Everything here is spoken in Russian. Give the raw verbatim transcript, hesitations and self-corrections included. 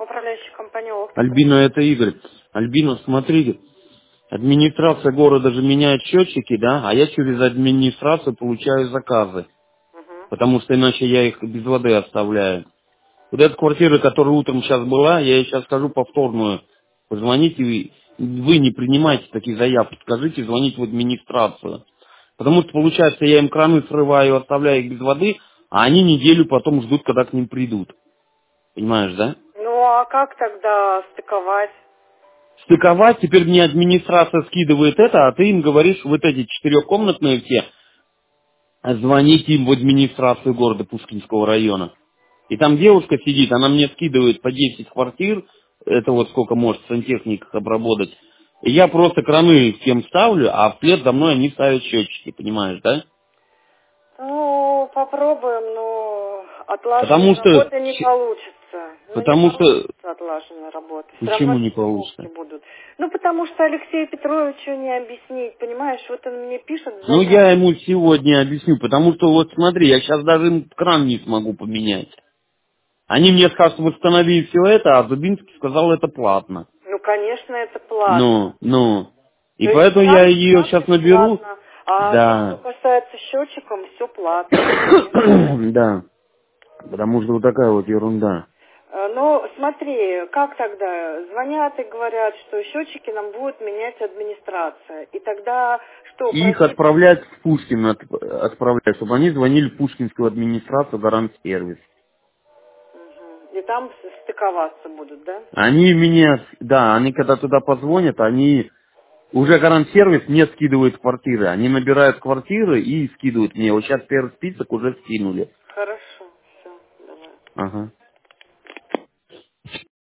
управляющая компания «Оптика». Альбина, это Игорь. Альбина, смотрите, администрация города же меняет счетчики, да, а я через администрацию получаю заказы, Мгм. потому что иначе я их без воды оставляю. Вот эта квартира, которая утром сейчас была, я ей сейчас скажу повторную. Позвоните, вы, вы не принимайте такие заявки, скажите, звоните в администрацию. Потому что, получается, я им краны срываю, оставляю их без воды, а они неделю потом ждут, когда к ним придут. Понимаешь, да? Ну, а как тогда стыковать? Стыковать, теперь мне администрация скидывает это, а ты им говоришь, вот эти четырехкомнатные все, звоните им в администрацию города Пушкинского района. И там девушка сидит, она мне скидывает по десять квартир, это вот сколько может сантехник их обработать. И я просто краны всем ставлю, а вслед за мной они ставят счетчики, понимаешь, да? Ну, попробуем, но отлаженной Потому что, работы не получится. Ну, не потому что, получится отлаженной работы. Все равно почему не стыковки получится? будут. Ну, потому что Алексею Петровичу не объяснить, понимаешь, вот он мне пишет Ну, я заявку. ему сегодня объясню, потому что вот смотри, я сейчас даже им кран не смогу поменять. Они мне скажут, восстанови все это, а Зубинский сказал, это платно. Ну, конечно, это платно. Ну, ну. И То есть поэтому я кран, ее кран сейчас наберу. бесплатно, а то, что Да. касается счетчиком, все платно, конечно. Да. Потому что вот такая вот ерунда. Э, Ну, смотри, как тогда? Звонят и говорят, что счетчики нам будет менять администрация. И тогда что, И их просить? отправлять в Пушкин, от- отправлять, чтобы они звонили в Пушкинскую администрацию гарант-сервис. Мгм. И там с- стыковаться будут, да? Они меня, да, они когда туда позвонят, они уже гарант-сервис мне скидывают квартиры. Они набирают квартиры и скидывают мне. Вот сейчас первый список уже скинули. Хорошо, все, давай. Ага.